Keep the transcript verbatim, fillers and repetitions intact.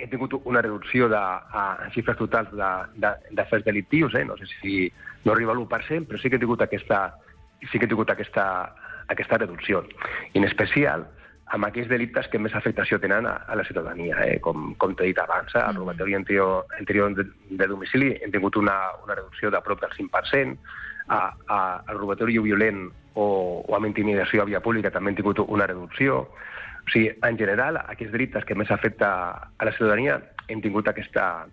hem tingut una reducció de, en xifres totals de, de, de fets delictius, eh? No sé si no arriba a l'u per cent, però sí que hem tingut aquesta, sí que hem tingut aquesta, aquesta reducció. I en especial amb aquells delictes que més afectació tenen a, a la ciutadania, eh? com, com t'he dit abans, eh? El robatori interior, interior de, de domicili hem tingut una, una reducció de prop del cinc per cent, a, a, el robatori violent o, o amb intimidació a via pública també hem tingut una reducció. O sigui, en general, aquests delictes que més afecta a la ciutadania hem tingut aquesta,